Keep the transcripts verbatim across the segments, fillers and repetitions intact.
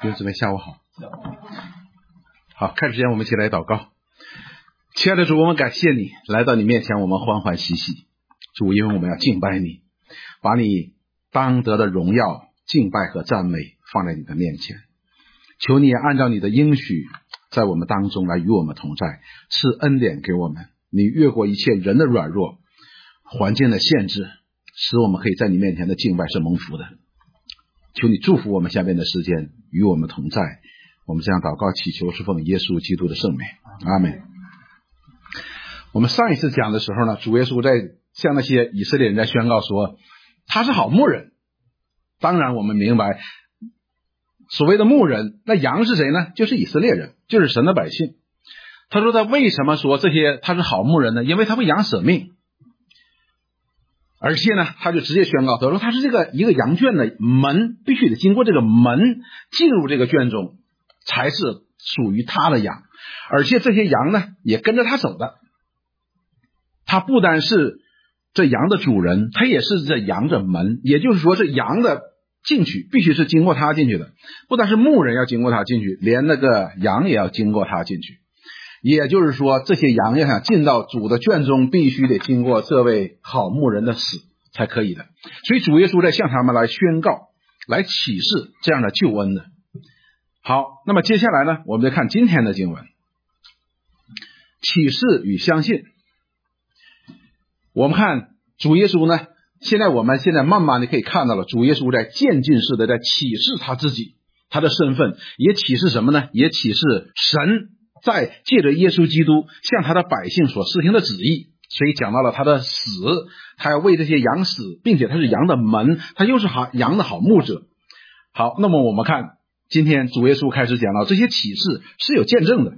弟兄姊妹，下午好。好，开始前我们一起来祷告。亲爱的主，我们感谢你来到你面前，我们欢欢喜喜。主，因为我们要敬拜你，把你当得的荣耀、敬拜和赞美放在你的面前。求你也按照你的应许，在我们当中来与我们同在，赐恩典给我们。你越过一切人的软弱、环境的限制，使我们可以在你面前的敬拜是蒙福的。求你祝福我们下面的时间，与我们同在。我们这样祷告祈求，是奉耶稣基督的圣名，阿们。我们上一次讲的时候呢，主耶稣在向那些以色列人在宣告说他是好牧人。当然我们明白所谓的牧人，那羊是谁呢？就是以色列人，就是神的百姓。他说他为什么说这些他是好牧人呢？因为他为羊舍命。而且呢，他就直接宣告，他说他是这个一个羊圈的门，必须得经过这个门进入这个圈中，才是属于他的羊。而且这些羊呢，也跟着他走的。他不单是这羊的主人，他也是这羊的门。也就是说，这羊的进去必须是经过他进去的，不但是牧人要经过他进去，连那个羊也要经过他进去。也就是说，这些羊要想进到主的圈中，必须得经过这位好牧人的死才可以的。所以主耶稣在向他们来宣告、来启示这样的救恩的。好，那么接下来呢，我们再看今天的经文，启示与相信。我们看主耶稣呢，现在我们现在慢慢的可以看到了，主耶稣在渐进式的在启示他自己，他的身份，也启示什么呢？也启示神在借着耶稣基督向他的百姓所施行的旨意。所以讲到了他的死，他要为这些羊死，并且他是羊的门，他又是好羊的好牧者。好，那么我们看今天主耶稣开始讲到这些启示是有见证的。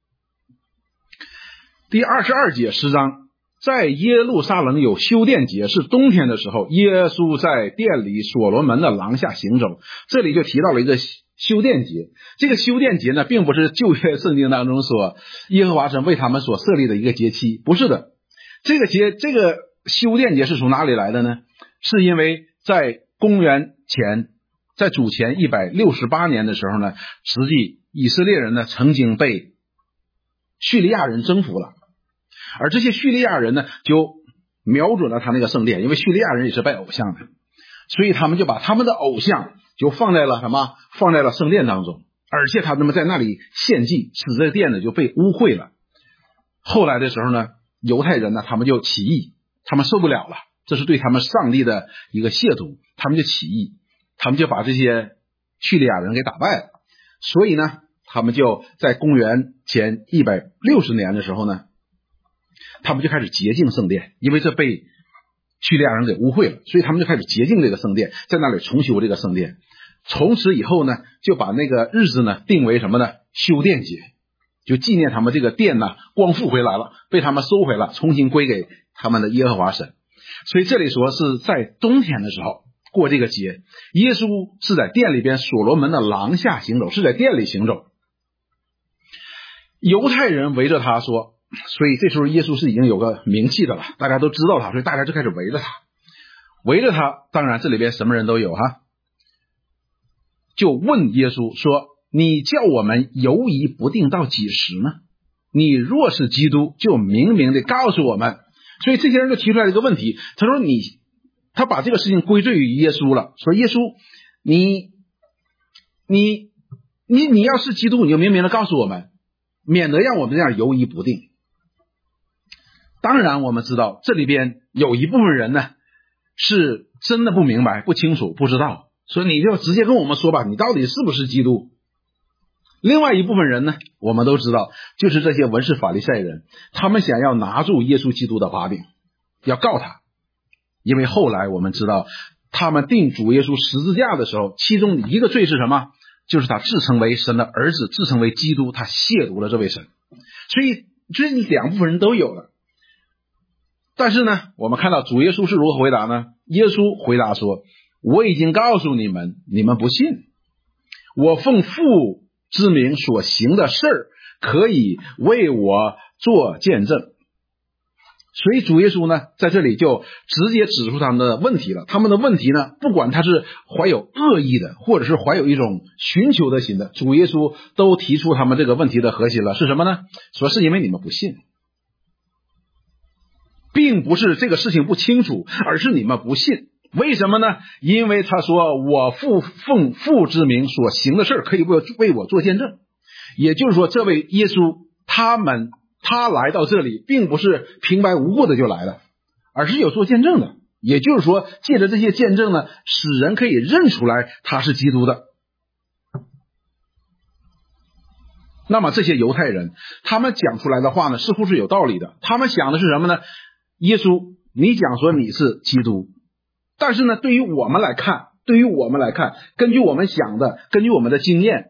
第二十二节十章，在耶路撒冷有修殿节，是冬天的时候，耶稣在殿里所罗门的廊下行走。这里就提到了一个修殿节。这个修殿节呢，并不是旧约圣经当中所耶和华神为他们所设立的一个节期，不是的。这个节这个修殿节是从哪里来的呢？是因为在公元前在主前一百六十八年的时候呢，实际以色列人呢曾经被叙利亚人征服了。而这些叙利亚人呢，就瞄准了他那个圣殿，因为叙利亚人也是拜偶像的，所以他们就把他们的偶像就放在了什么？放在了圣殿当中，而且他们在那里献祭，使这个殿呢就被污秽了。后来的时候呢，犹太人呢，他们就起义，他们受不了了，这是对他们上帝的一个亵渎，他们就起义，他们就把这些叙利亚人给打败了。所以呢，他们就在公元前一百六十年的时候呢，他们就开始洁净圣殿，因为这被叙利亚人给污秽了，所以他们就开始洁净这个圣殿，在那里重修这个圣殿。从此以后呢，就把那个日子呢定为什么呢？修殿节，就纪念他们这个殿呢光复回来了，被他们收回了，重新归给他们的耶和华神。所以这里说是在冬天的时候过这个节，耶稣是在殿里边所罗门的廊下行走，是在殿里行走。犹太人围着他说，所以这时候耶稣是已经有个名气的了，大家都知道他，所以大家就开始围着他，围着他。当然这里边什么人都有哈，就问耶稣说，你叫我们犹疑不定到几时呢？你若是基督，就明明的告诉我们。所以这些人就提出来一个问题，他说你他把这个事情归罪于耶稣了，说耶稣你你你你要是基督，你就明明的告诉我们，免得让我们这样犹疑不定。当然我们知道这里边有一部分人呢是真的不明白、不清楚、不知道，所以你就直接跟我们说吧，你到底是不是基督。另外一部分人呢，我们都知道，就是这些文士法利赛人，他们想要拿住耶稣基督的把柄，要告他。因为后来我们知道，他们定主耶稣十字架的时候，其中一个罪是什么？就是他自称为神的儿子，自称为基督，他亵渎了这位神。所以这两部分人都有了。但是呢，我们看到主耶稣是如何回答呢？耶稣回答说，我已经告诉你们，你们不信。我奉父之名所行的事儿，可以为我做见证。 所以主耶稣呢在这里就直接指出他们的问题了。他们的问题呢，不管他是怀有恶意的，或者是怀有一种寻求的心的，主耶稣都提出他们这个问题的核心了，是什么呢？说是因为你们不信，并不是这个事情不清楚，而是你们不信。为什么呢？因为他说我父奉父之名所行的事可以为为我做见证。也就是说，这位耶稣他们他来到这里并不是平白无故的就来了，而是有做见证的。也就是说，借着这些见证呢，使人可以认出来他是基督的。那么这些犹太人他们讲出来的话呢，似乎是有道理的。他们想的是什么呢？耶稣，你讲说你是基督，但是呢，对于我们来看，对于我们来看，根据我们想的，根据我们的经验，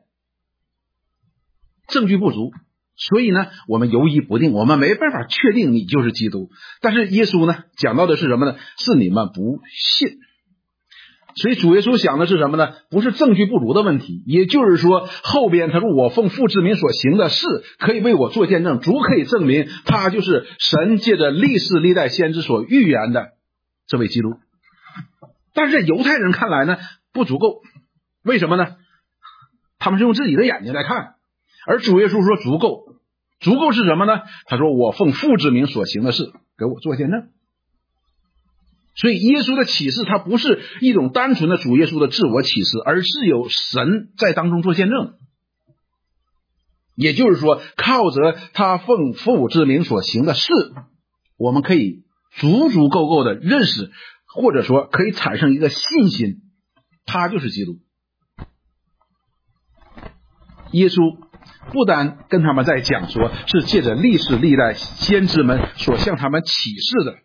证据不足，所以呢，我们犹疑不定，我们没办法确定你就是基督。但是耶稣呢，讲到的是什么呢？是你们不信。所以主耶稣想的是什么呢？不是证据不足的问题，也就是说，后边他说我奉父之名所行的事可以为我做见证，足可以证明他就是神借着历世历代先知所预言的这位基督。但是在犹太人看来呢，不足够。为什么呢？他们是用自己的眼睛来看，而主耶稣说足够。足够是什么呢？他说我奉父之名所行的事给我做见证。所以耶稣的启示，它不是一种单纯的主耶稣的自我启示，而是有神在当中做见证。也就是说，靠着他奉父之名所行的事，我们可以足足够够的认识，或者说可以产生一个信心，他就是基督。耶稣不单跟他们在讲说是借着历世历代先知们所向他们启示的，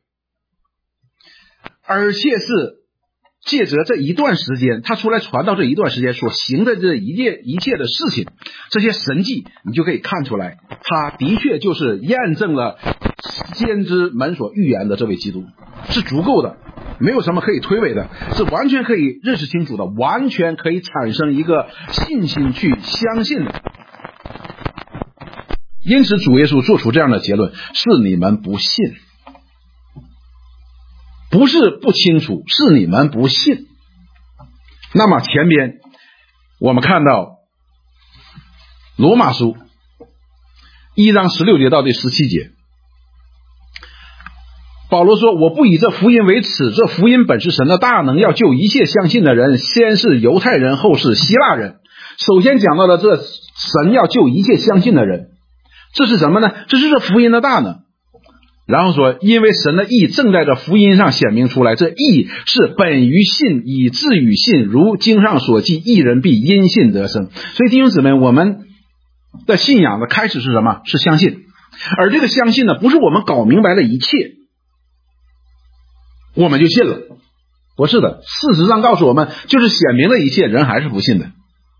而且是借着这一段时间，他出来传道这一段时间所行的这一切一切的事情，这些神迹，你就可以看出来，他的确就是验证了先知们所预言的这位基督，是足够的，没有什么可以推诿的，是完全可以认识清楚的，完全可以产生一个信心去相信的。因此主耶稣做出这样的结论，是你们不信，不是不清楚，是你们不信。那么前边我们看到罗马书一章十六节到第十七节，保罗说我不以这福音为耻，这福音本是神的大能，要救一切相信的人，先是犹太人，后是希腊人。首先讲到了这神要救一切相信的人，这是什么呢？这是这福音的大能。然后说因为神的义正在这福音上显明出来，这义是本于信，以至于信，如经上所记，义人必因信得生。所以弟兄姊妹，我们的信仰的开始是什么？是相信。而这个相信呢，不是我们搞明白了一切我们就信了，不是的。事实上告诉我们，就是显明了一切，人还是不信的。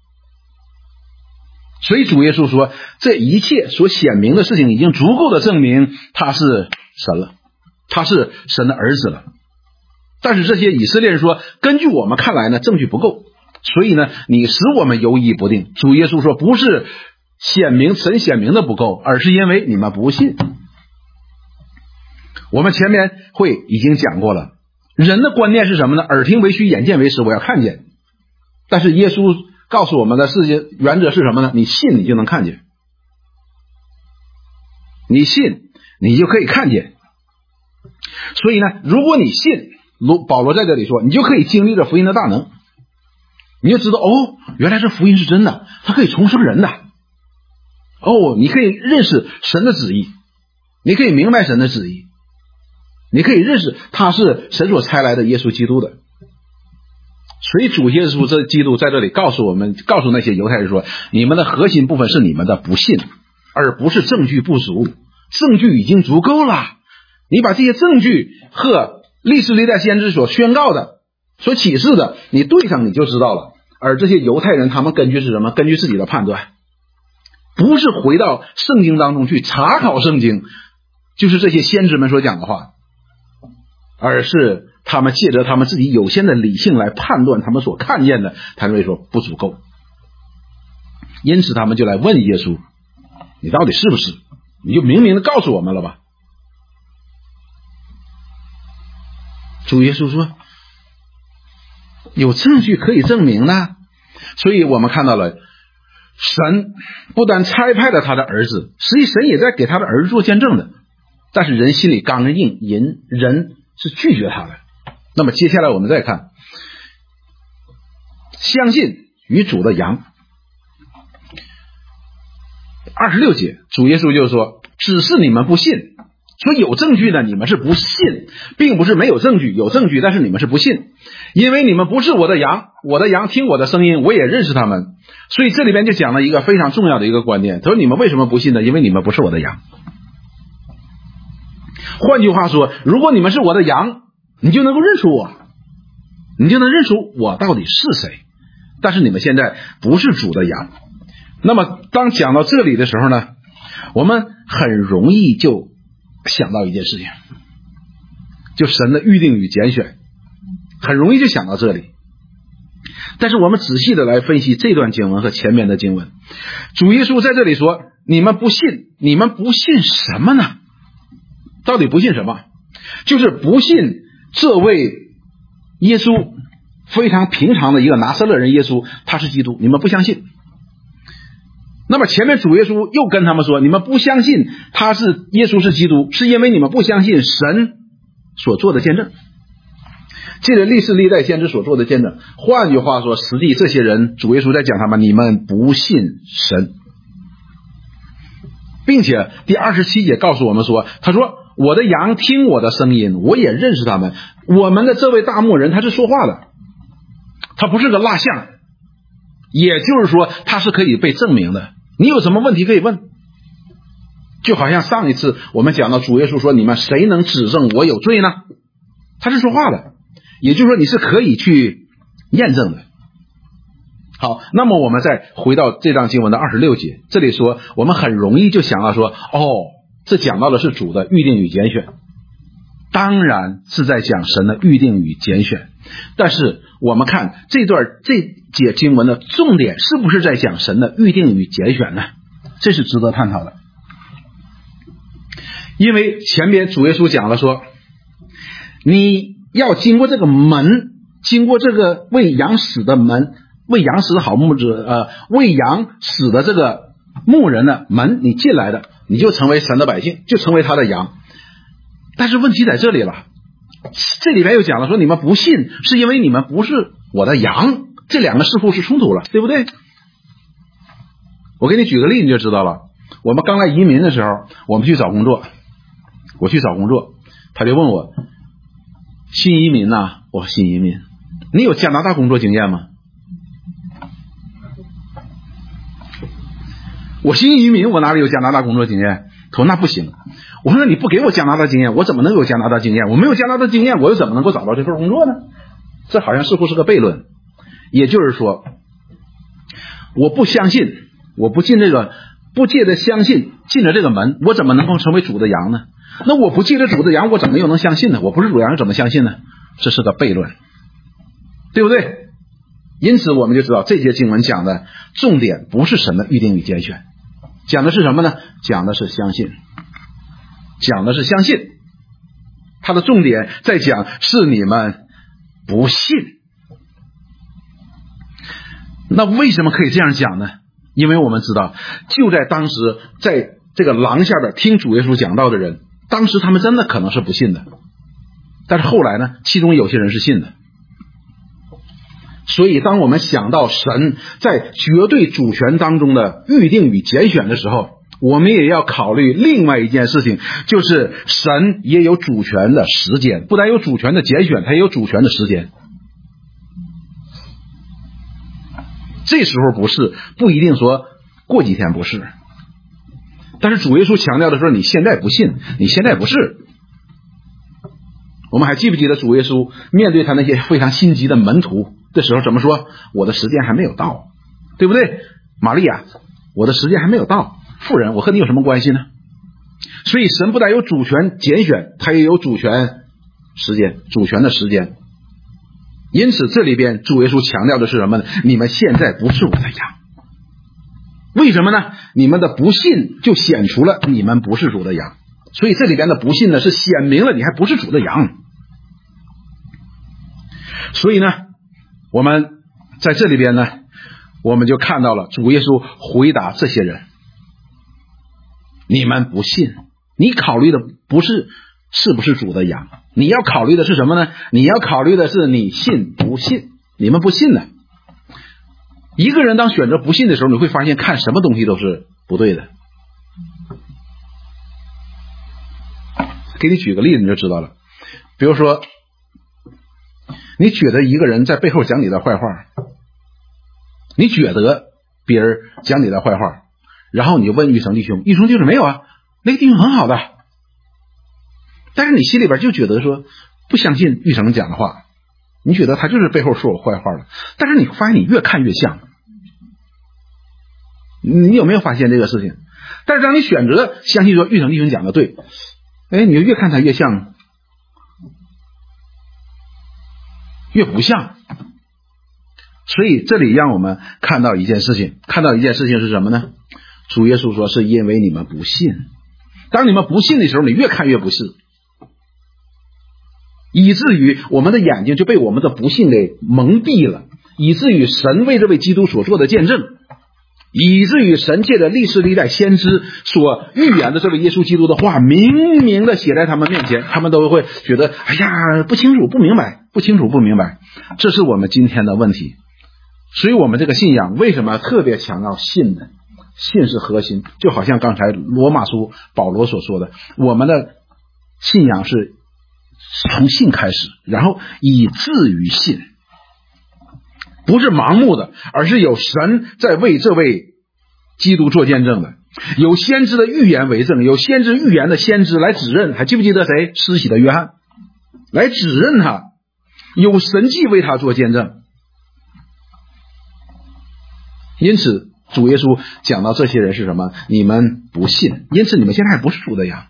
所以主耶稣说，这一切所显明的事情已经足够的证明他是神了，他是神的儿子了。但是这些以色列人说，根据我们看来呢，证据不够，所以呢，你使我们犹疑不定。主耶稣说，不是显明神显明的不够，而是因为你们不信。我们前面会已经讲过了，人的观念是什么呢？耳听为虚，眼见为实，我要看见。但是耶稣告诉我们的世界原则是什么呢？你信你就能看见，你信你就可以看见。所以呢，如果你信，保罗在这里说，你就可以经历着福音的大能，你就知道哦，原来这福音是真的，它可以重生人的。哦，你可以认识神的旨意，你可以明白神的旨意，你可以认识他是神所差来的耶稣基督的。所以主耶稣这基督在这里告诉我们，告诉那些犹太人说，你们的核心部分是你们的不信，而不是证据不足。证据已经足够了，你把这些证据和历世历代先知所宣告的、所启示的，你对上你就知道了。而这些犹太人他们根据是什么？根据自己的判断，不是回到圣经当中去查考圣经，就是这些先知们所讲的话，而是他们借着他们自己有限的理性来判断他们所看见的，他们说不足够。因此他们就来问耶稣，你到底是不是？你就明明的告诉我们了吧。 主耶稣说有证据可以证明呢。所以我们看到了神不但差派了他的儿子，实际神也在给他的儿子做见证的，但是人心里刚硬，人人是拒绝他的。那么接下来我们再看相信与主的羊。二十六节，主耶稣就说只是你们不信，说有证据的你们是不信，并不是没有证据，有证据但是你们是不信，因为你们不是我的羊，我的羊听我的声音，我也认识他们。所以这里边就讲了一个非常重要的一个观点，他说你们为什么不信呢？因为你们不是我的羊。换句话说，如果你们是我的羊，你就能够认出我，你就能认出我到底是谁。但是你们现在不是主的羊。那么当讲到这里的时候呢，我们很容易就想到一件事情，就神的预定与拣选，很容易就想到这里。但是我们仔细的来分析这段经文和前面的经文，主耶稣在这里说你们不信，你们不信什么呢？到底不信什么？就是不信这位耶稣，非常平常的一个拿撒勒人耶稣，他是基督，你们不相信。那么前面主耶稣又跟他们说，你们不相信他是耶稣是基督，是因为你们不相信神所做的见证，借着历世历代先知所做的见证。换句话说，实际这些人主耶稣在讲他们，你们不信神。并且第二十七节告诉我们说，他说我的羊听我的声音，我也认识他们。我们的这位大牧人他是说话的，他不是个蜡像，也就是说他是可以被证明的。你有什么问题可以问，就好像上一次我们讲到主耶稣说你们谁能指证我有罪呢？他是说话的，也就是说你是可以去验证的。好，那么我们再回到这章经文的二十六节，这里说我们很容易就想到说，哦，这讲到的是主的预定与拣选，当然是在讲神的预定与拣选。但是我们看这段这节经文的重点是不是在讲神的预定与拣选呢？这是值得探讨的。因为前边主耶稣讲了说，你要经过这个门，经过这个为羊死的门，为羊死的好牧者，呃，为羊死的这个牧人的门，你进来的，你就成为神的百姓，就成为他的羊。但是问题在这里了，这里面又讲了说你们不信是因为你们不是我的羊，这两个似乎是冲突了，对不对？我给你举个例你就知道了。我们刚来移民的时候，我们去找工作，我去找工作，他就问我新移民啊，我说新移民，你有加拿大工作经验吗？我新移民，我哪里有加拿大工作经验？他说那不行。我说那你不给我加拿大经验，我怎么能有加拿大经验？我没有加拿大经验，我又怎么能够找到这份工作呢？这好像似乎是个悖论。也就是说，我不相信，我不进这个，不借着相信进了这个门，我怎么能够成为主的羊呢？那我不借着主的羊，我怎么又能相信呢？我不是主羊，怎么相信呢？这是个悖论，对不对？因此我们就知道这节经文讲的重点不是神的预定与拣选，讲的是什么呢？讲的是相信，讲的是相信。它的重点在讲是你们不信。那为什么可以这样讲呢？因为我们知道就在当时在这个廊下边听主耶稣讲道的人，当时他们真的可能是不信的，但是后来呢，其中有些人是信的。所以当我们想到神在绝对主权当中的预定与拣选的时候，我们也要考虑另外一件事情，就是神也有主权的时间，不但有主权的拣选，他也有主权的时间。这时候不是，不一定说过几天不是，但是主耶稣强调的说你现在不信，你现在不是。我们还记不记得主耶稣面对他那些非常心急的门徒的时候怎么说？我的时间还没有到，对不对？玛利亚，我的时间还没有到，妇人，我和你有什么关系呢？所以神不但有主权拣选，他也有主权时间，主权的时间。因此这里边主耶稣强调的是什么呢？你们现在不是我的羊。为什么呢？你们的不信就显出了你们不是主的羊。所以这里边的不信呢，是显明了你还不是主的羊。 所以呢，我们在这里边呢，我们就看到了主耶稣回答这些人：你们不信。你考虑的不是是不是主的羊，你要考虑的是什么呢？你要考虑的是你信不信。你们不信呢。一个人当选择不信的时候，你会发现看什么东西都是不对的。给你举个例子你就知道了。比如说，你觉得一个人在背后讲你的坏话，你觉得别人讲你的坏话，然后你就问玉成弟兄，玉成弟兄没有啊，那个弟兄很好的，但是你心里边就觉得说不相信玉成讲的话，你觉得他就是背后说我坏话了，但是你发现你越看越像。你有没有发现这个事情？但是当你选择相信说玉成弟兄讲的对，哎，你就越看他越像，越不像。所以这里让我们看到一件事情，看到一件事情是什么呢？主耶稣说是因为你们不信。当你们不信的时候，你越看越不是，以至于我们的眼睛就被我们的不信给蒙蔽了，以至于神为这位基督所做的见证，以至于神借着历史历代先知所预言的这位耶稣基督的话明明的写在他们面前，他们都会觉得哎呀不清楚不明白不清楚不明白。这是我们今天的问题。所以我们这个信仰为什么特别强调信呢？信是核心，就好像刚才罗马书保罗所说的，我们的信仰是从信开始，然后以至于信，不是盲目的，而是有神在为这位基督做见证的，有先知的预言为证，有先知预言的先知来指认。还记不记得谁？施洗的约翰来指认他，有神迹为他做见证。因此主耶稣讲到这些人是什么？你们不信，因此你们现在还不是主的羊。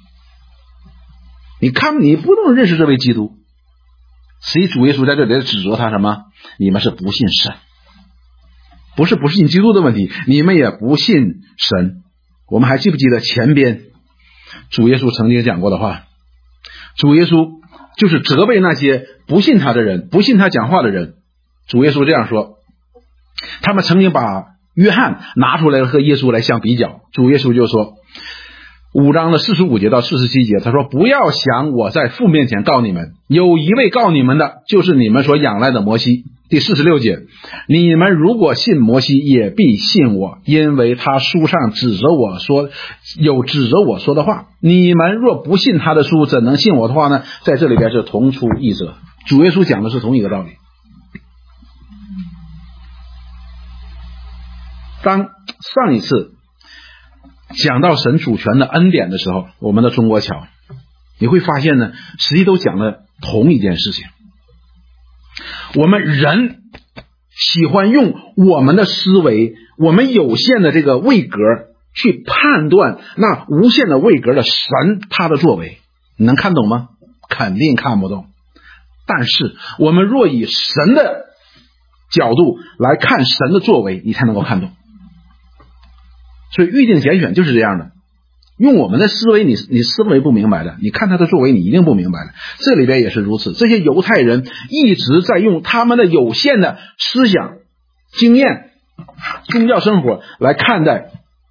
你看你不能认识这位基督，所以主耶稣在这里指责他什么？你们是不信神，不是不信基督的问题，你们也不信神。我们还记不记得前边主耶稣曾经讲过的话？主耶稣就是责备那些不信他的人，不信他讲话的人。主耶稣这样说，他们曾经把约翰拿出来和耶稣来相比较。主耶稣就说，五章的四十五节到四十七节，他说，不要想我在父面前告你们，有一位告你们的，就是你们所仰赖的摩西。第四十六节，你们如果信摩西，也必信我，因为他书上指着我说，有指着我说的话。你们若不信他的书，怎能信我的话呢？在这里边是同出一辙，主耶稣讲的是同一个道理。当上一次讲到神主权的恩典的时候，我们的中国桥你会发现呢，实际都讲了同一件事情。我们人喜欢用我们的思维，我们有限的这个位格去判断那无限的位格的神他的作为，你能看懂吗？肯定看不懂。但是我们若以神的角度来看神的作为，你才能够看懂。所以预定拣选就是这样的，用我们的思维，你你思维不明白的，你看他的作为你一定不明白的。这里边也是如此，这些犹太人一直在用他们的有限的思想经验宗教生活来看待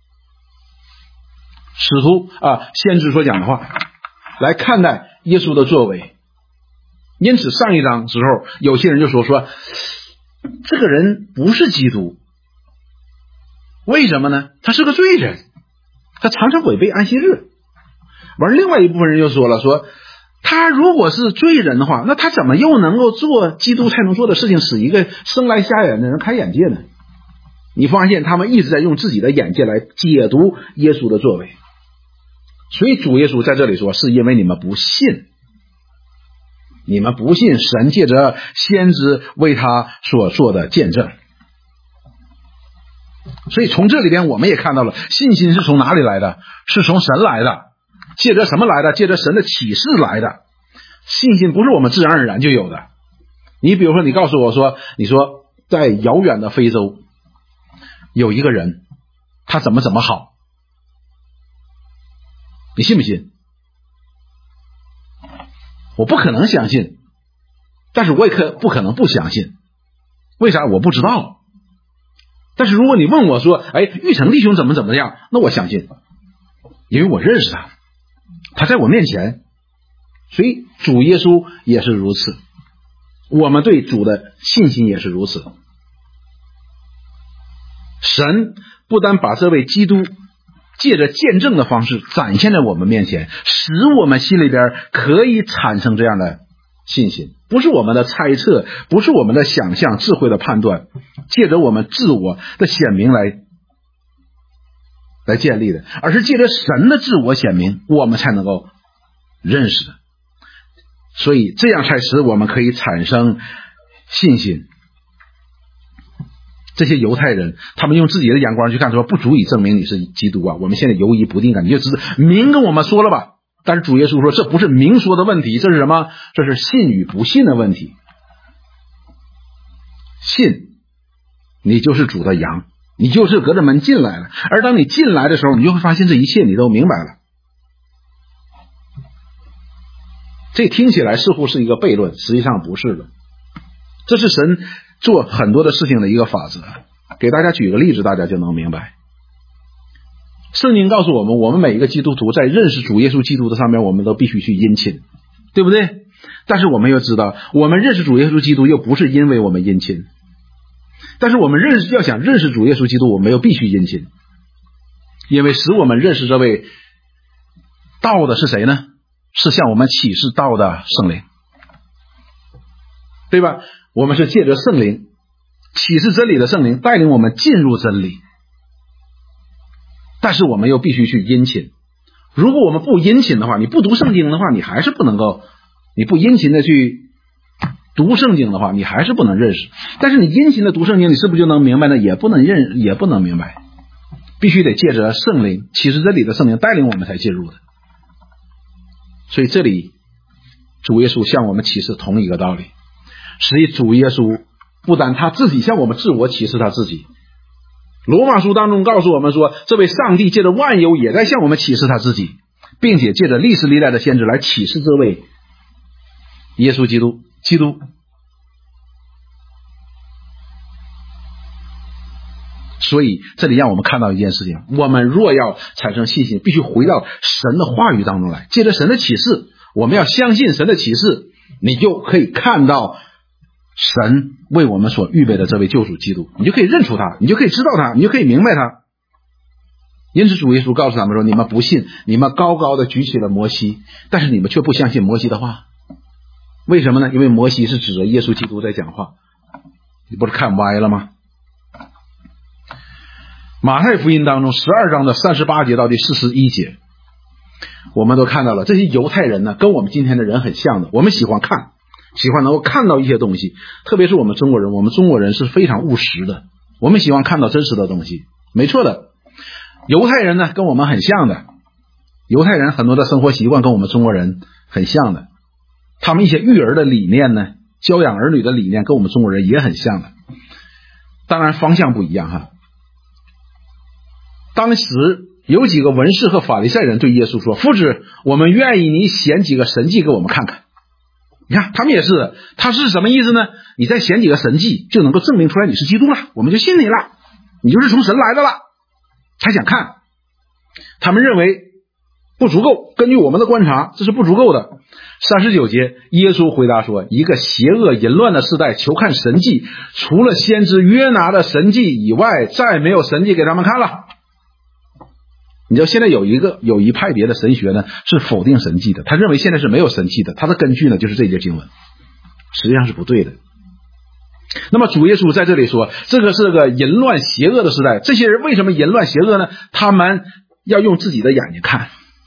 使徒啊先知所讲的话，来看待耶稣的作为。因此上一章时候有些人就说说这个人不是基督，为什么呢？他是个罪人，他常常违背安息日。完，另外一部分人就说了，说他如果是罪人的话，那他怎么又能够做基督才能做的事情，使一个生来瞎眼的人开眼界呢？你发现他们一直在用自己的眼界来解读耶稣的作为。所以主耶稣在这里说，是因为你们不信，你们不信神借着先知为他所做的见证。所以从这里边我们也看到了，信心是从哪里来的？是从神来的。借着什么来的？借着神的启示来的。信心不是我们自然而然就有的。你比如说，你告诉我说，你说在遥远的非洲有一个人，他怎么怎么好，你信不信？我不可能相信。 但是我也可不可能不相信。为啥？我不知道。但是如果你问我说，哎，玉成弟兄怎么怎么样，那我相信，因为我认识他，他在我面前。所以主耶稣也是如此，我们对主的信心也是如此。神不单把这位基督借着见证的方式展现在我们面前，使我们心里边可以产生这样的信心，不是我们的猜测，不是我们的想象智慧的判断，借着我们自我的显明来来建立的，而是借着神的自我显明，我们才能够认识的。所以这样才使我们可以产生信心。这些犹太人他们用自己的眼光去看，说不足以证明你是基督啊，我们现在犹疑不定感，你就知道明跟我们说了吧。但是主耶稣说，这不是明说的问题，这是什么？这是信与不信的问题。信，你就是主的羊，你就是隔着门进来了，而当你进来的时候，你就会发现这一切你都明白了。这听起来似乎是一个悖论，实际上不是的。这是神做很多的事情的一个法则。给大家举个例子，大家就能明白。圣经告诉我们，我们每一个基督徒在认识主耶稣基督的上面，我们都必须去殷勤，对不对？但是我们又知道，我们认识主耶稣基督又不是因为我们殷勤，但是我们认识要想认识主耶稣基督，我们又必须殷勤，因为使我们认识这位道的是谁呢？是向我们启示道的圣灵，对吧？我们是借着圣灵启示真理的圣灵带领我们进入真理，但是我们又必须去殷勤。如果我们不殷勤的话，你不读圣经的话，你还是不能够，你不殷勤的去读圣经的话，你还是不能认识。但是你殷勤的读圣经，你是不是就能明白呢？也不能认，也不能明白，必须得借着圣灵启示真理的圣灵带领我们才进入的。所以这里主耶稣向我们启示同一个道理。实际主耶稣不但他自己向我们自我启示他自己，罗马书当中告诉我们说，这位上帝借着万有也在向我们启示他自己，并且借着历史历代的先知来启示这位耶稣基督基督。所以这里让我们看到一件事情，我们若要产生信心，必须回到神的话语当中来，借着神的启示，我们要相信神的启示，你就可以看到神为我们所预备的这位救主基督，你就可以认出他，你就可以知道他，你就可以明白他。因此主耶稣告诉他们说，你们不信，你们高高的举起了摩西，但是你们却不相信摩西的话。为什么呢？因为摩西是指着耶稣基督在讲话，你不是看歪了吗？马太福音当中十二章的三十八节到第四十一节，我们都看到了，这些犹太人呢，跟我们今天的人很像的，我们喜欢看，喜欢能够看到一些东西，特别是我们中国人，我们中国人是非常务实的，我们喜欢看到真实的东西，没错的。犹太人呢，跟我们很像的，犹太人很多的生活习惯跟我们中国人很像的，他们一些育儿的理念呢，教养儿女的理念跟我们中国人也很像的，当然方向不一样哈。当时有几个文士和法利赛人对耶稣说，夫子，我们愿意你显几个神迹给我们看看。你看他们也是，他是什么意思呢？你再显几个神迹就能够证明出来你是基督了，我们就信你了，你就是从神来的了，才想看。他们认为不足够，根据我们的观察，这是不足够的。三十九节，耶稣回答说，一个邪恶淫乱的时代求看神迹，除了先知约拿的神迹以外，再没有神迹给他们看了。你知道现在有一个有一派别的神学呢，是否定神迹的，他认为现在是没有神迹的，他的根据呢就是这节经文，实际上是不对的。那么主耶稣在这里说，这个是个淫乱邪恶的时代，这些人为什么淫乱邪恶呢？他们要用自己的眼睛看，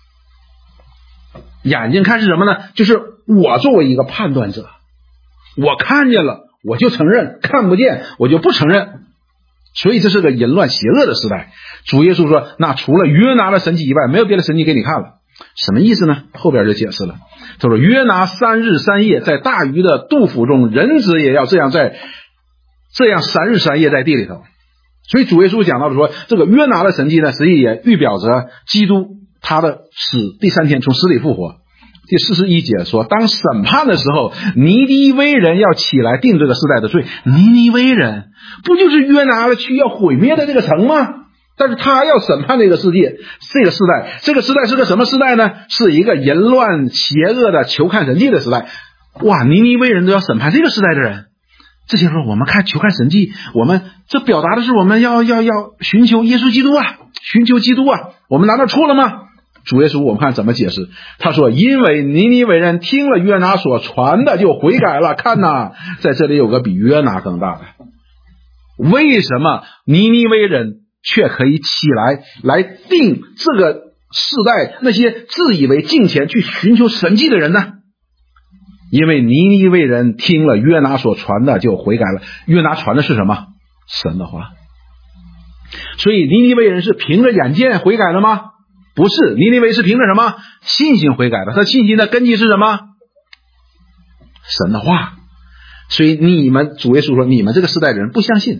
眼睛看是什么呢？就是我作为一个判断者，我看见了我就承认，看不见我就不承认，所以这是个淫乱邪恶的时代。主耶稣说，那除了约拿的神迹以外，没有别的神迹给你看了。什么意思呢？后边就解释了，他说约拿三日三夜在大鱼的肚腹中，人子也要这样在这样三日三夜在地里头。所以主耶稣讲到的说，这个约拿的神迹呢，实际也预表着基督他的死，第三天从死里复活。 第四十一节说，当审判的时候，尼尼微人要起来定这个世代的罪。尼尼微人不就是约拿了去要毁灭的这个城吗？但是他要审判这个世界，这个世代，这个世代是个什么世代呢？是一个淫乱邪恶的求看神迹的时代。哇，尼尼微人都要审判这个时代的人。这些时候我们看求看神迹，我们这表达的是我们要要要寻求耶稣基督啊，寻求基督啊，我们难道错了吗？主耶稣我们看怎么解释，他说因为尼尼微人听了约拿所传的就悔改了。看哪，在这里有个比约拿更大的。为什么尼尼微人却可以起来来定这个世代那些自以为敬虔去寻求神迹的人呢？因为尼尼微人听了约拿所传的就悔改了。约拿传的是什么？神的话。所以尼尼微人是凭着眼见悔改了吗？不是，尼尼微是凭着什么？信心悔改的。他信心的根基是什么？神的话。所以你们主耶稣说，你们这个世代的人不相信，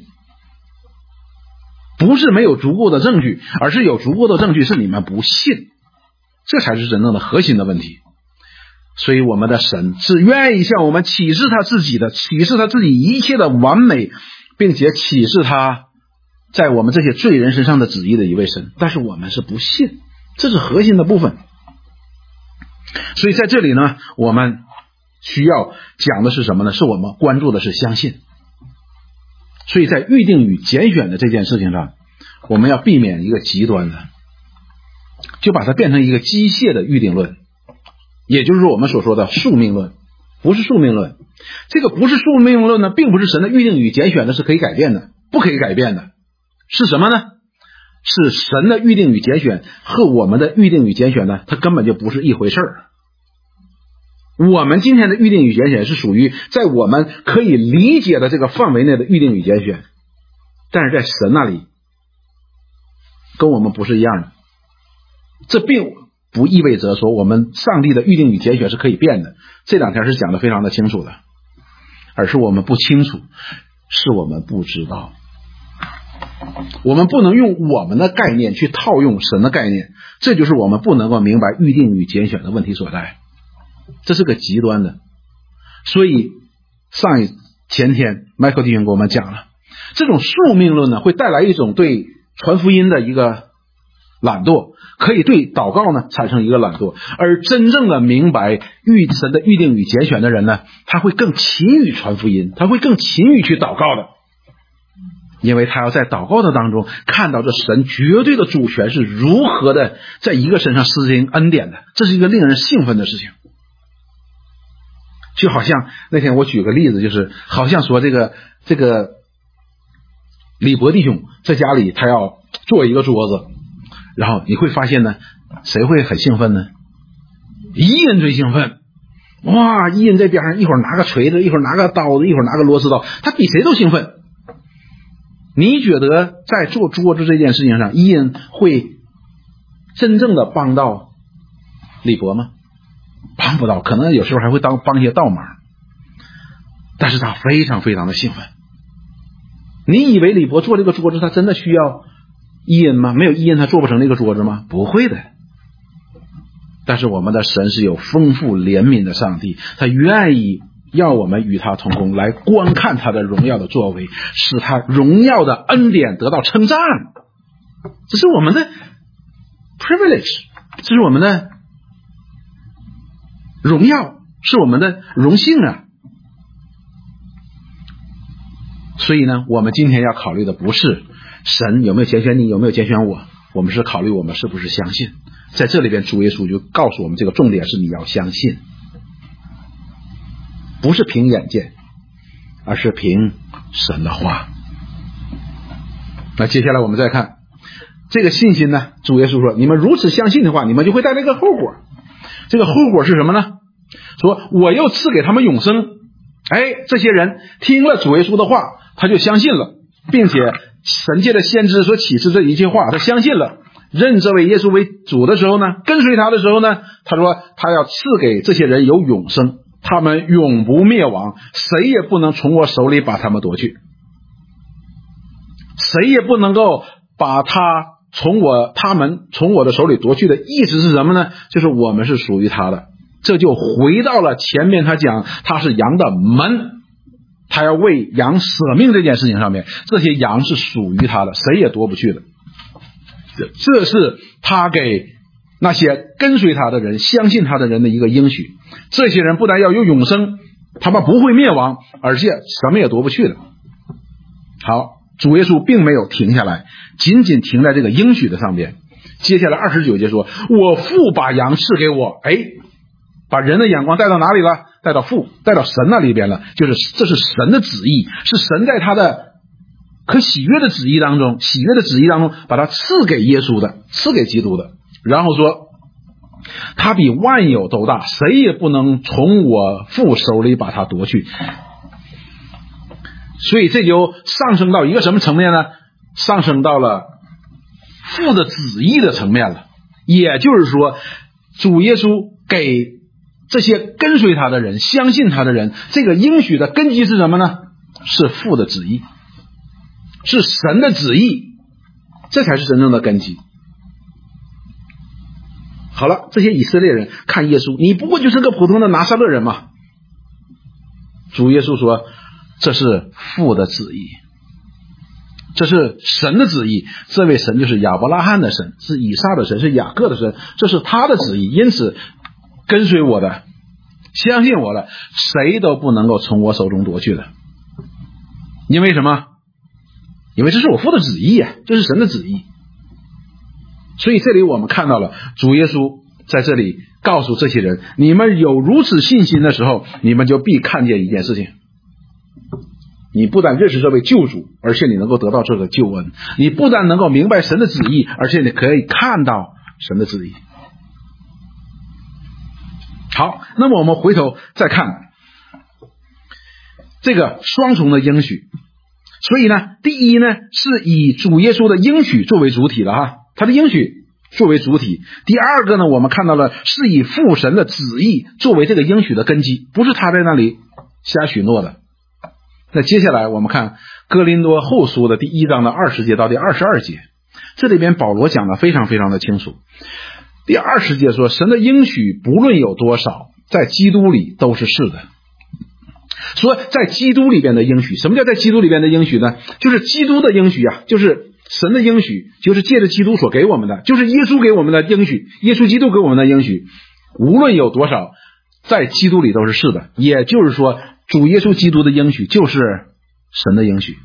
不是没有足够的证据，而是有足够的证据是你们不信，这才是真正的核心的问题。所以我们的神是愿意向我们启示他自己的，启示他自己一切的完美，并且启示他在我们这些罪人身上的旨意的一位神，但是我们是不信，这是核心的部分。所以在这里呢，我们需要讲的是什么呢？是我们关注的是相信。所以在预定与拣选的这件事情上，我们要避免一个极端的，就把它变成一个机械的预定论，也就是说我们所说的宿命论。不是宿命论，这个不是宿命论呢，并不是神的预定与拣选的是可以改变的，不可以改变的。是什么呢？是神的预定与拣选和我们的预定与拣选呢，它根本就不是一回事儿。我们今天的预定与拣选是属于在我们可以理解的这个范围内的预定与拣选，但是在神那里跟我们不是一样的。这并不意味着说我们上帝的预定与拣选是可以变的，这两天是讲的非常的清楚的，而是我们不清楚，是我们不知道。我们不能用我们的概念去套用神的概念，这就是我们不能够明白预定与拣选的问题所在。这是个极端的。所以上一前天麦克弟兄给我们讲了，这种宿命论呢，会带来一种对传福音的一个懒惰，可以对祷告呢产生一个懒惰。而真正的明白预神的预定与拣选的人呢，他会更勤于传福音，他会更勤于去祷告的，因为他要在祷告的当中看到这神绝对的主权是如何的在一个身上施行恩典的，这是一个令人兴奋的事情。就好像那天我举个例子，就是好像说这个这个李博弟兄在家里他要做一个桌子，然后你会发现呢，谁会很兴奋呢？伊恩最兴奋。哇，伊恩在边上一会儿拿个锤子，一会儿拿个刀子，一会儿拿个螺丝刀，他比谁都兴奋。你觉得在做桌子这件事情上，伊恩会真正的帮到李博吗？帮不到，可能有时候还会当帮一些倒忙，但是他非常非常的兴奋。你以为李博做这个桌子他真的需要伊恩吗？没有伊恩他做不成那个桌子吗？不会的。但是我们的神是有丰富怜悯的上帝，他愿意让我们与他同工，来观看他的荣耀的作为，使他荣耀的恩典得到称赞。这是我们的 privilege， 这是我们的荣耀，是我们的荣幸啊。所以呢，我们今天要考虑的不是神有没有拣选你，有没有拣选我，我们是考虑我们是不是相信。在这里边主耶稣就告诉我们，这个重点是你要相信，不是凭眼见，而是凭神的话。那接下来我们再看这个信心呢，主耶稣说，你们如此相信的话，你们就会带来一个后果。这个后果是什么呢？说我又赐给他们永生。哎，这些人听了主耶稣的话，他就相信了，并且神界的先知所启示这一切话，他相信了，认这位耶稣为主的时候呢，跟随他的时候呢，他说他要赐给这些人有永生，他们永不灭亡，谁也不能从我手里把他们夺去，谁也不能够把他从我他们从我的手里夺去的意思是什么呢？就是我们是属于他的， 这就回到了前面他讲他是羊的门，他要为羊舍命这件事情上面，这些羊是属于他的，谁也夺不去的。这是他给那些跟随他的人、相信他的人的一个应许。这些人不但要有永生，他们不会灭亡，而且什么也夺不去的。好，主耶稣并没有停下来，仅仅停在这个应许的上边。接下来二十九节说，我父把羊赐给我。哎，把人的眼光带到哪里了？带到父，带到神那里边了。就是这是神的旨意，是神在他的可喜悦的旨意当中，喜悦的旨意当中把它赐给耶稣的，赐给基督的。然后说他比万有都大，谁也不能从我父手里把他夺去。所以这就上升到一个什么层面呢？上升到了父的旨意的层面了。也就是说，主耶稣给这些跟随他的人、相信他的人，这个应许的根基是什么呢？是父的旨意，是神的旨意，这才是真正的根基。好了，这些以色列人看耶稣，你不过就是个普通的拿撒勒人嘛。主耶稣说，这是父的旨意，这是神的旨意。这位神就是亚伯拉罕的神，是以撒的神，是雅各的神，这是他的旨意。因此跟随我的、相信我的，谁都不能够从我手中夺去的。因为什么？因为这是我父的旨意啊，这是神的旨意。所以这里我们看到了主耶稣在这里告诉这些人，你们有如此信心的时候，你们就必看见一件事情，你不但认识这位救主，而且你能够得到这个救恩，你不但能够明白神的旨意，而且你可以看到神的旨意。好，那么我们回头再看这个双重的应许。所以呢，第一呢，是以主耶稣的应许作为主体了哈，他的应许作为主体。第二个呢，我们看到了是以父神的旨意作为这个应许的根基，不是他在那里瞎许诺的。那接下来我们看哥林多后书的第一章的二十节到第二十二节，这里边保罗讲的非常非常的清楚。第二十节说，神的应许不论有多少，在基督里都是是的。说在基督里边的应许，什么叫在基督里边的应许呢？就是基督的应许啊，就是神的应许，就是借着基督所给我们的，就是耶稣给我们的应许，耶稣基督给我们的应许，无论有多少，在基督里都是是的。也就是说，主耶稣基督的应许就是神的应许，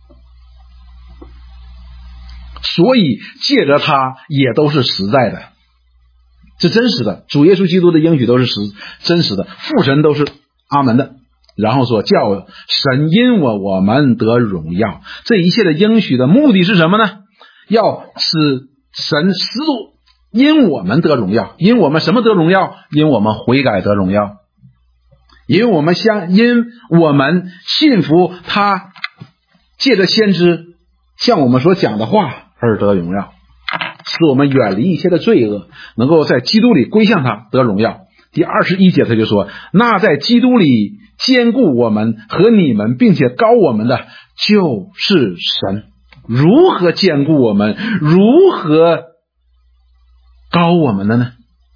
所以借着他也都是实在的，是真实的。主耶稣基督的应许都是实真实的，父神都是阿门的。然后说，叫神因我我们得荣耀。这一切的应许的目的是什么呢？要使神使主因我们得荣耀。因我们什么得荣耀？因我们悔改得荣耀，因我们相因我们信服他借着先知向我们所讲的话而得荣耀，使我们远离一切的罪恶，能够在基督里归向他得荣耀。第二十一节他就说，那在基督里坚固我们和你们并且膏我们的就是神。如何坚固我们，如何膏我们的呢？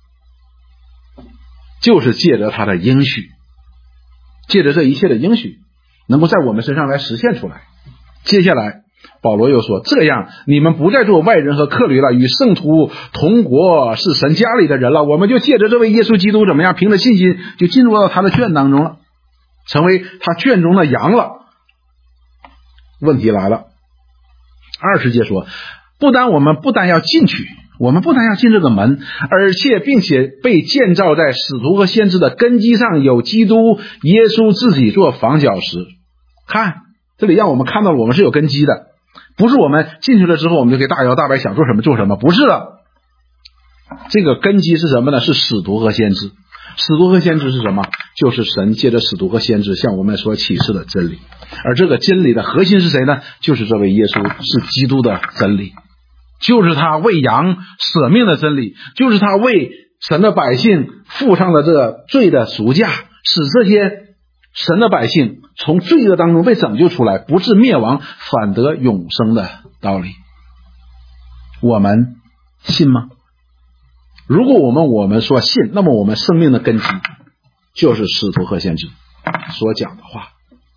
就是借着他的应许，借着这一切的应许能够在我们身上来实现出来。接下来保罗又说，这样你们不再做外人和客旅了，与圣徒同国，是神家里的人了。我们就借着这位耶稣基督怎么样，凭着信心就进入到他的圈当中了，成为他圈中的羊了。问题来了，二十节说，不但我们不但要进去，我们不但要进这个门，而且并且被建造在使徒和先知的根基上，有基督耶稣自己做房角石。看这里让我们看到了我们是有根基的，不是我们进去了之后我们就可以大摇大摆想做什么做什么，不是的。这个根基是什么呢？是使徒和先知。使徒和先知是什么？就是神借着使徒和先知向我们所启示的真理。而这个真理的核心是谁呢？就是这位耶稣，是基督的真理，就是他为羊舍命的真理，就是他为神的百姓付上了这个罪的赎价，使这些神的百姓从罪恶当中被拯救出来，不致灭亡，反得永生的道理。我们信吗？ 如果我们我们说信，那么我们生命的根基就是使徒和先知所讲的话。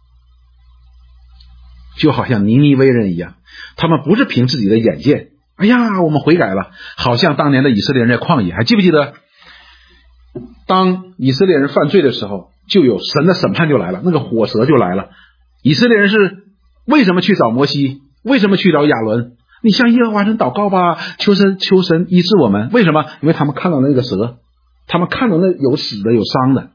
就好像尼尼微人一样，他们不是凭自己的眼见，哎呀我们悔改了，好像当年的以色列人在旷野，还记不记得当以色列人犯罪的时候，就有神的审判就来了，那个火蛇就来了。以色列人是为什么去找摩西，为什么去找亚伦？你向耶和华神祷告吧，求神求神医治我们。为什么？因为他们看到那个蛇，他们看到那有死的有伤的。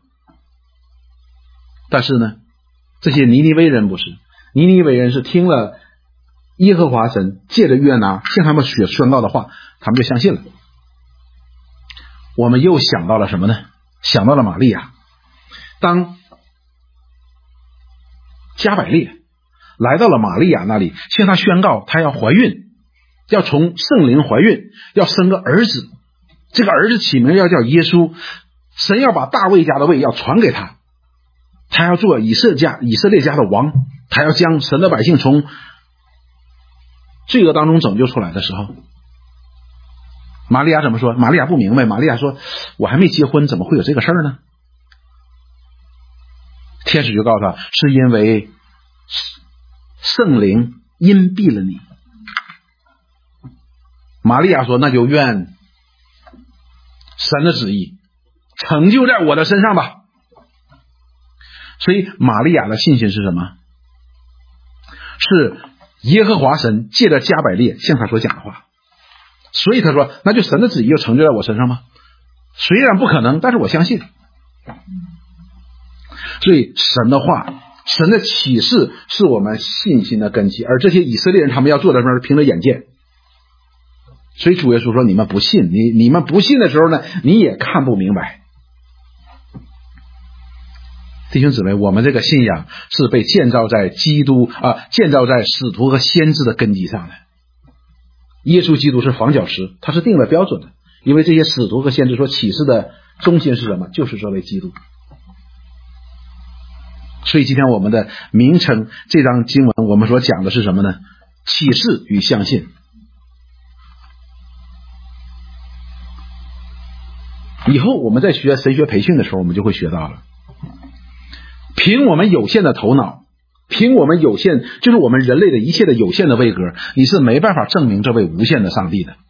但是呢，这些尼尼微人不是，尼尼微人是听了耶和华神借着约拿向他们所宣告的话，他们就相信了。我们又想到了什么呢？想到了玛利亚。当加百列来到了玛利亚那里，向她宣告她要怀孕，要从圣灵怀孕，要生个儿子，这个儿子起名要叫耶稣，神要把大卫家的位要传给他，他要做以色列家以色列家的王，他要将神的百姓从罪恶当中拯救出来的时候，玛利亚怎么说？玛利亚不明白，玛利亚说我还没结婚，怎么会有这个事儿呢？天使就告诉他，是因为圣灵荫蔽了你。玛利亚说，那就愿神的旨意成就在我的身上吧。所以玛利亚的信心是什么？是耶和华神借着加百列向他所讲的话。所以他说，那就神的旨意就成就在我身上吗？虽然不可能，但是我相信。所以神的话，神的启示是我们信心的根基，而这些以色列人他们要做的什么？凭着眼见。所以主耶稣说，你们不信，你你们不信的时候呢，你也看不明白。弟兄姊妹，我们这个信仰是被建造在基督啊，建造在使徒和先知的根基上的。耶稣基督是房角石，他是定了标准的，因为这些使徒和先知所启示的中心是什么？就是这位基督。所以今天我们的名称这章经文，我们所讲的是什么呢？启示与相信。以后我们在学神学培训的时候，我们就会学到了，凭我们有限的头脑，凭我们有限，就是我们人类的一切的有限的位格，你是没办法证明这位无限的上帝的。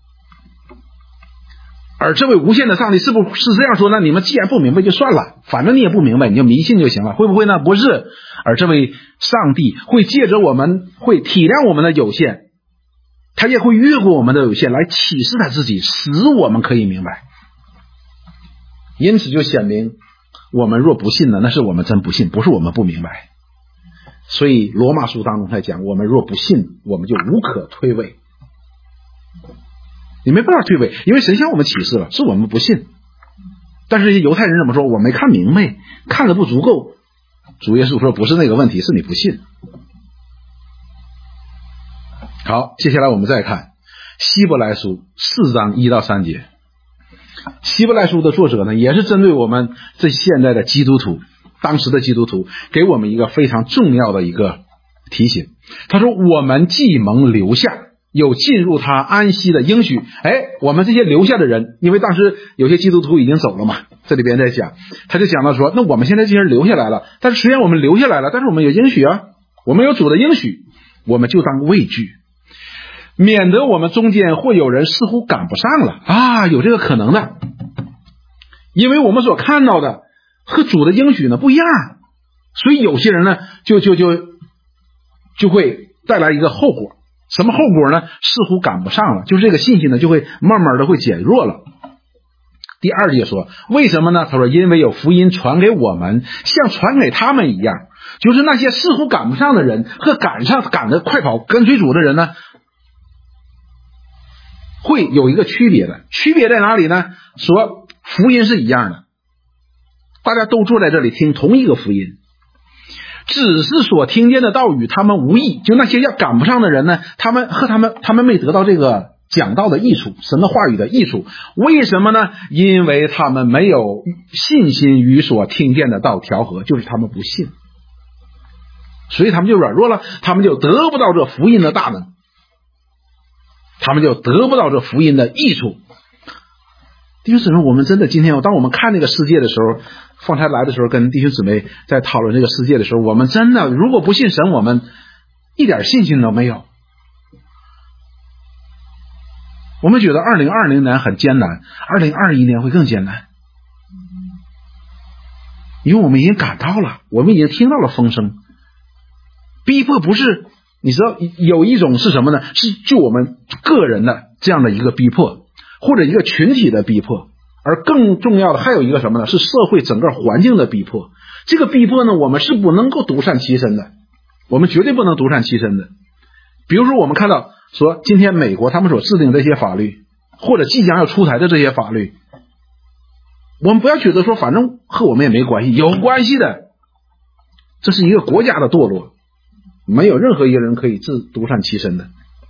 而这位无限的上帝是不是这样说呢？你们既然不明白就算了，反正你也不明白，你就迷信就行了，会不会呢？不是。而这位上帝会借着我们，会体谅我们的有限，他也会越过我们的有限来启示他自己，使我们可以明白。因此就显明，我们若不信呢，那是我们真不信，不是我们不明白。所以罗马书当中才讲，我们若不信，我们就无可推诿。你没办法推诿，因为神向我们启示了，是我们不信。但是这些犹太人怎么说？我没看明白，看得不足够。主耶稣说，不是那个问题，是你不信。好，接下来我们再看希伯来书四章一到三节。希伯来书的作者呢，也是针对我们这现在的基督徒，当时的基督徒，给我们一个非常重要的一个提醒。他说，我们既蒙留下，有进入他安息的应许。哎，我们这些留下的人，因为当时有些基督徒已经走了嘛，这里边在讲，他就讲到说，那我们现在这些人留下来了，但是虽然我们留下来了，但是我们有应许啊，我们有主的应许，我们就当畏惧，免得我们中间会有人似乎赶不上了啊，有这个可能的，因为我们所看到的和主的应许呢不一样，所以有些人呢就就就就会带来一个后果。什么后果呢？似乎赶不上了，就是这个信心呢就会慢慢的会减弱了。第二节说，为什么呢？他说，因为有福音传给我们，像传给他们一样，就是那些似乎赶不上的人和赶上赶着快跑跟随主的人呢，会有一个区别的。区别在哪里呢？说福音是一样的，大家都坐在这里听同一个福音，只是所听见的道与他们无益。就那些要赶不上的人呢，他们和他们他们没得到这个讲道的益处，神的话语的益处。为什么呢？因为他们没有信心与所听见的道调和，就是他们不信，所以他们就软弱了，他们就得不到这福音的大能，他们就得不到这福音的益处。 弟兄姊妹，我们真的今天当我们看那个世界的时候，方才来的时候跟弟兄姊妹在讨论这个世界的时候，我们真的如果不信神，我们一点信心都没有。我们觉得二零二零年很艰难，二零二一年会更艰难，因为我们已经感到了，我们已经听到了风声。逼迫不是，你知道有一种是什么呢？是就我们个人的这样的一个逼迫，或者一个群体的逼迫，而更重要的还有一个什么呢？是社会整个环境的逼迫。这个逼迫呢，我们是不能够独善其身的，我们绝对不能独善其身的。比如说我们看到说今天美国他们所制定的这些法律，或者即将要出台的这些法律，我们不要觉得说反正和我们也没关系，有关系的。这是一个国家的堕落，没有任何一个人可以自独善其身的。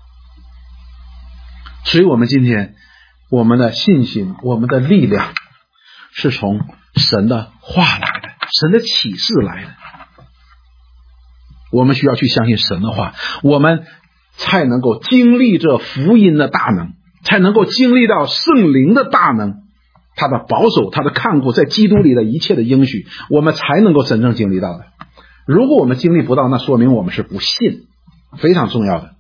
所以我们今天我们的信心，我们的力量是从神的话来的，神的启示来的。我们需要去相信神的话，我们才能够经历这福音的大能，才能够经历到圣灵的大能，他的保守，他的看顾，在基督里的一切的应许，我们才能够真正经历到的。如果我们经历不到，那说明我们是不信，非常重要的。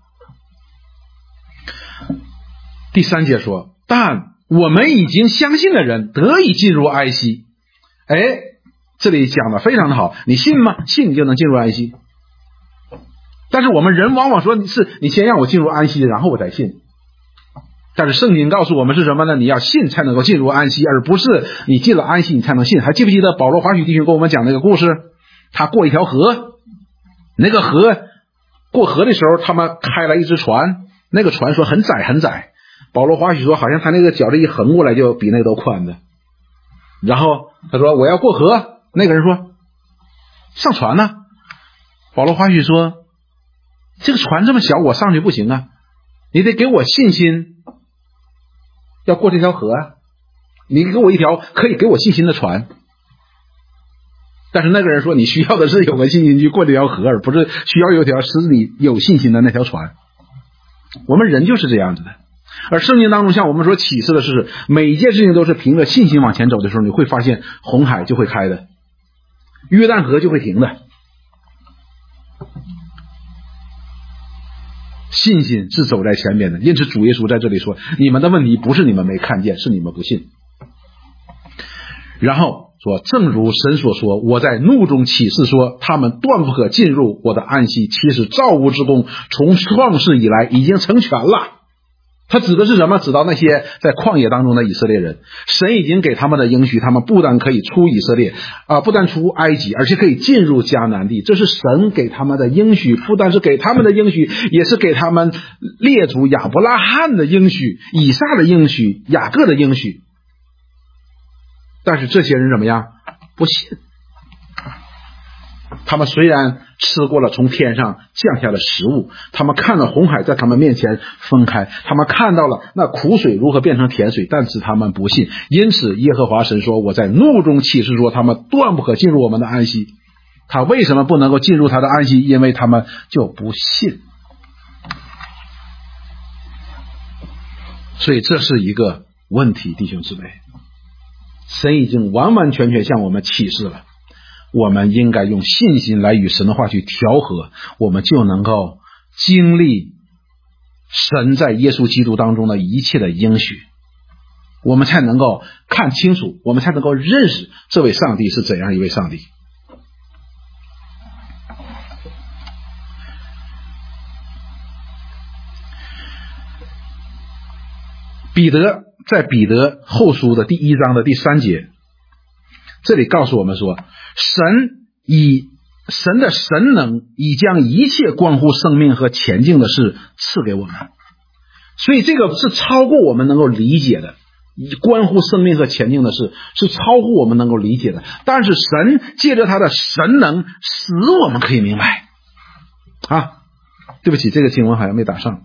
第三节说，但我们已经相信的人得以进入安息。哎，这里讲的非常的好，你信吗？信你就能进入安息。但是我们人往往说是你先让我进入安息，然后我再信。但是圣经告诉我们是什么呢？你要信才能够进入安息，而不是你进了安息你才能信。还记不记得保罗华许弟兄跟我们讲那个故事？他过一条河，那个河过河的时候他们开了一只船，那个船说很窄很窄，保罗华许说好像他那个脚这一横过来就比那个都宽的。然后他说我要过河，那个人说上船呢。保罗华许说这个船这么小我上去不行啊，你得给我信心要过这条河啊，你给我一条可以给我信心的船。但是那个人说你需要的是有个信心去过这条河，而不是需要有条使你有信心的那条船。我们人就是这样子的。而圣经当中像我们说启示的是每一件事情都是凭着信心往前走的时候，你会发现红海就会开的，约旦河就会停的。信心是走在前面的，因此主耶稣在这里说你们的问题不是你们没看见，是你们不信。然后说正如神所说，我在怒中起誓说他们断不可进入我的安息，其实造物之功从创世以来已经成全了。他指的是什么？指到那些在旷野当中的以色列人，神已经给他们的应许，他们不但可以出以色列啊、呃，不但出埃及，而且可以进入迦南地。这是神给他们的应许，不但是给他们的应许，也是给他们列祖亚伯拉罕的应许，以撒的应许，雅各的应许。但是这些人怎么样？不信。他们虽然吃过了从天上降下的食物，他们看到红海在他们面前分开，他们看到了那苦水如何变成甜水，但是他们不信。因此耶和华神说，我在怒中起誓说他们断不可进入我们的安息。他为什么不能够进入他的安息？因为他们就不信。所以这是一个问题，弟兄姊妹，神已经完完全全向我们启示了，我们应该用信心来与神的话去调和，我们就能够经历神在耶稣基督当中的一切的应许，我们才能够看清楚，我们才能够认识这位上帝是怎样一位上帝。彼得在彼得后书的第一章的第三节，这里告诉我们说，神以神的神能已将一切关乎生命和前进的事赐给我们，所以这个是超过我们能够理解的，关乎生命和前进的事是超乎我们能够理解的。但是神借着他的神能使我们可以明白啊，对不起，这个经文好像没打上，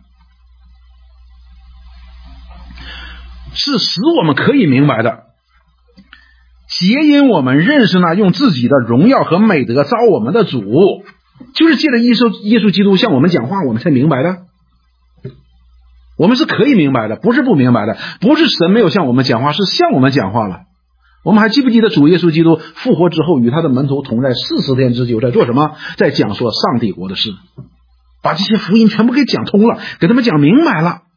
是使我们可以明白的，皆因我们认识那用自己的荣耀和美德招我们的主，就是借着耶稣耶稣基督向我们讲话，我们才明白的。 我们是可以明白的，不是不明白的，不是神没有向我们讲话，是向我们讲话了。我们还记不记得主耶稣基督复活之后与他的门徒同在四十天之久，在做什么？在讲说上帝国的事，把这些福音全部给讲通了，给他们讲明白了。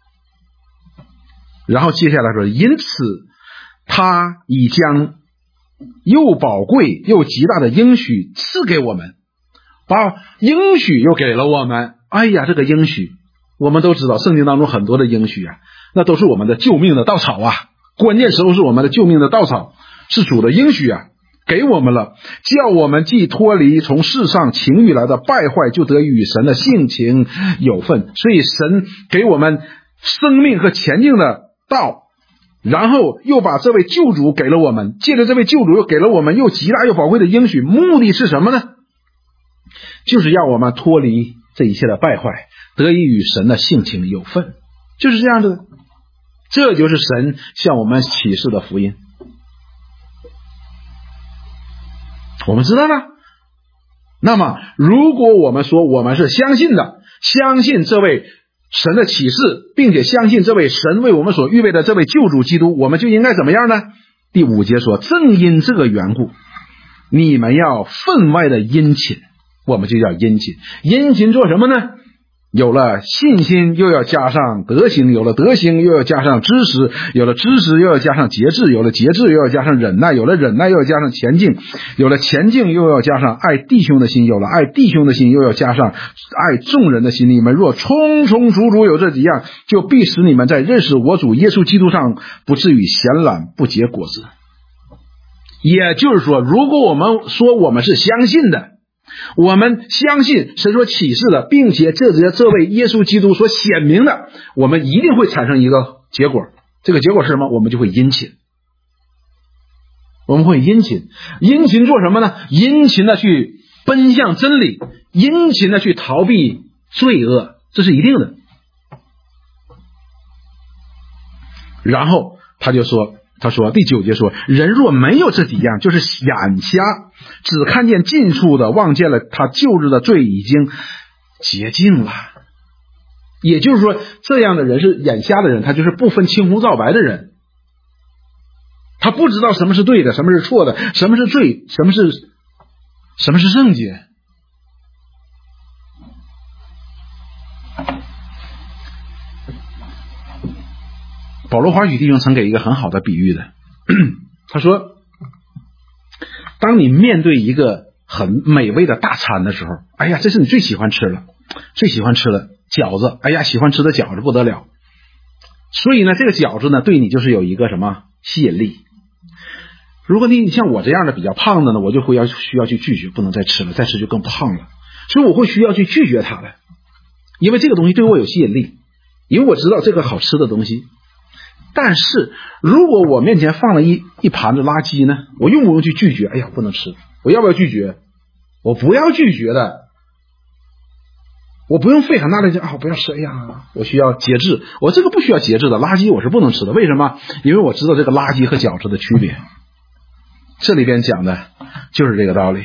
然后接下来说，因此他已将又宝贵又极大的应许赐给我们，把应许又给了我们。哎呀，这个应许我们都知道，圣经当中很多的应许啊，那都是我们的救命的稻草啊，关键时候是我们的救命的稻草，是主的应许啊，给我们了，叫我们既脱离从世上情欲来的败坏，就得与神的性情有份。所以神给我们生命和前进的道，然后又把这位救主给了我们，借着这位救主又给了我们又极大又宝贵的应许，目的是什么呢？就是让我们脱离这一切的败坏，得以与神的性情有份，就是这样子的。这就是神向我们启示的福音。我们知道了。那么如果我们说我们是相信的，相信这位神的启示，并且相信这位神为我们所预备的这位救主基督，我们就应该怎么样呢？第五节说，正因这个缘故，你们要分外的殷勤。我们就叫殷勤。殷勤做什么呢？有了信心又要加上德行，有了德行又要加上知识，有了知识又要加上节制，有了节制又要加上忍耐，有了忍耐又要加上前进，有了前进又要加上爱弟兄的心，有了爱弟兄的心又要加上爱众人的心。你们若充充足足有这几样，就必使你们在认识我主耶稣基督上不至于闲懒不结果子。也就是说，如果我们说我们是相信的，我们相信神所启示的，并且这这位耶稣基督所显明的，我们一定会产生一个结果。这个结果是什么？我们就会殷勤。我们会殷勤。殷勤做什么呢？殷勤的去奔向真理，殷勤的去逃避罪恶，这是一定的。然后他就说他说第九节说，人若没有这几样，就是眼瞎，只看见近处的，忘记了他旧日的罪已经洁净了。也就是说，这样的人是眼瞎的人，他就是不分青红皂白的人，他不知道什么是对的，什么是错的，什么是罪，什么是什么是圣洁。保罗华语弟兄曾给一个很好的比喻的，他说，当你面对一个很美味的大餐的时候，哎呀，这是你最喜欢吃的最喜欢吃的饺子，哎呀，喜欢吃的饺子不得了，所以呢，这个饺子呢对你就是有一个什么吸引力。如果你像我这样的比较胖的呢，我就会要需要去拒绝，不能再吃了，再吃就更胖了，所以我会需要去拒绝它的，因为这个东西对我有吸引力，因为我知道这个好吃的东西。但是如果我面前放了一一盘子垃圾呢，我用不用去拒绝？哎呀，不能吃。我要不要拒绝？我不要拒绝的。我不用费很大的劲啊，我不要吃。哎呀，我需要节制。我这个不需要节制的垃圾我是不能吃的。为什么？因为我知道这个垃圾和饺子的区别。这里边讲的就是这个道理。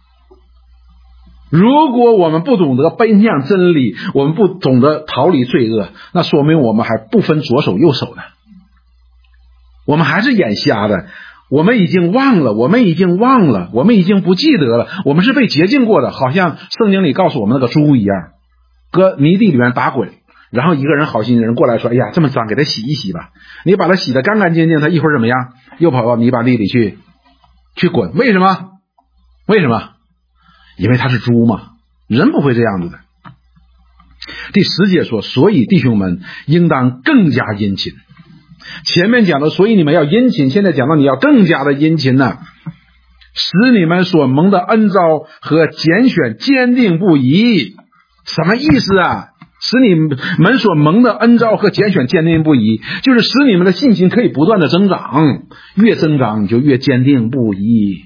如果我们不懂得奔向真理，我们不懂得逃离罪恶，那说明我们还不分左手右手呢。我们还是眼瞎的，我们已经忘了，我们已经忘了，我们已经不记得了，我们是被洁净过的，好像圣经里告诉我们那个猪一样，搁泥地里面打滚，然后一个人好心人过来说，哎呀，这么脏，给他洗一洗吧。你把他洗得干干净净，他一会儿怎么样？又跑到泥巴地里去去滚。为什么？为什么？因为他是猪嘛，人不会这样子的。第十节说，所以弟兄们应当更加殷勤。前面讲的所以你们要殷勤，现在讲到你要更加的殷勤呢，使你们所蒙的恩召和拣选坚定不移。什么意思啊？使你们所蒙的恩召和拣选坚定不移，就是使你们的信心可以不断的增长，越增长你就越坚定不移。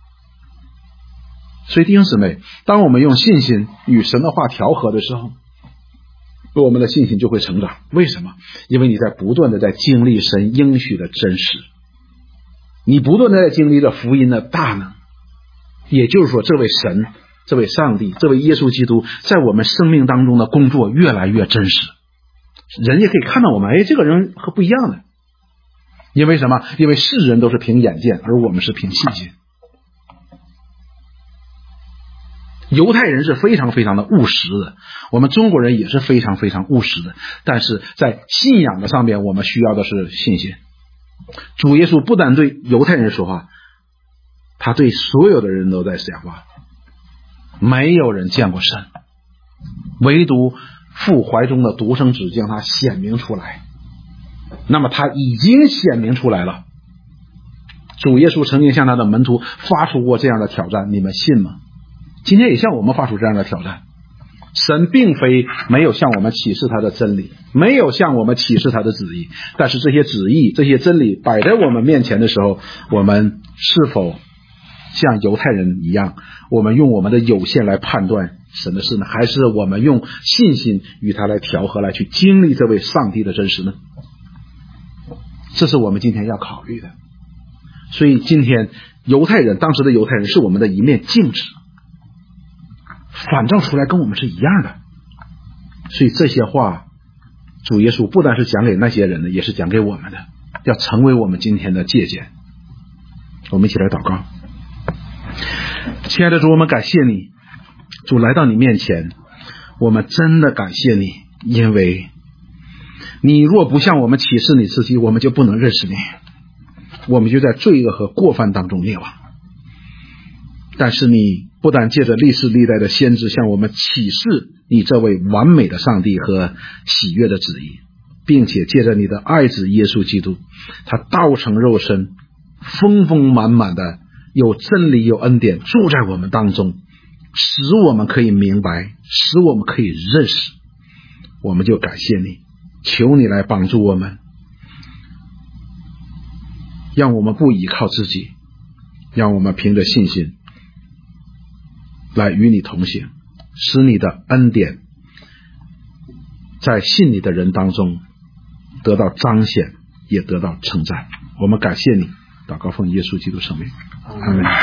所以弟兄姊妹，当我们用信心与神的话调和的时候，我们的信心就会成长。为什么？因为你在不断的在经历神应许的真实，你不断的在经历着福音的大能，也就是说，这位神，这位上帝，这位耶稣基督在我们生命当中的工作越来越真实。 人也可以看到我们，哎，这个人和不一样的。因为什么？因为世人都是凭眼见，而我们是凭信心。犹太人是非常非常的务实的，我们中国人也是非常非常务实的，但是在信仰的上面，我们需要的是信心。主耶稣不但对犹太人说话，他对所有的人都在讲话。没有人见过神，唯独父怀中的独生子将他显明出来。那么他已经显明出来了。主耶稣曾经向他的门徒发出过这样的挑战，你们信吗？今天也向我们发出这样的挑战。神并非没有向我们启示他的真理，没有向我们启示他的旨意，但是这些旨意这些真理摆在我们面前的时候，我们是否像犹太人一样，我们用我们的有限来判断神的事呢？还是我们用信心与他来调和，来去经历这位上帝的真实呢？这是我们今天要考虑的。所以今天犹太人，当时的犹太人是我们的一面镜子，反照出来跟我们是一样的。所以这些话主耶稣不但是讲给那些人的，也是讲给我们的，要成为我们今天的借鉴。我们一起来祷告。亲爱的主，我们感谢你，主来到你面前，我们真的感谢你，因为你若不向我们启示你自己，我们就不能认识你，我们就在罪恶和过犯当中灭亡。但是你不但借着历世历代的先知向我们启示你这位完美的上帝和喜悦的旨意，并且借着你的爱子耶稣基督，他道成肉身，丰丰满满的有真理有恩典住在我们当中，使我们可以明白，使我们可以认识。我们就感谢你，求你来帮助我们，让我们不依靠自己，让我们凭着信心来与你同行，使你的恩典在信你的人当中得到彰显，也得到称赞。我们感谢你，祷告奉耶稣基督圣名，阿们。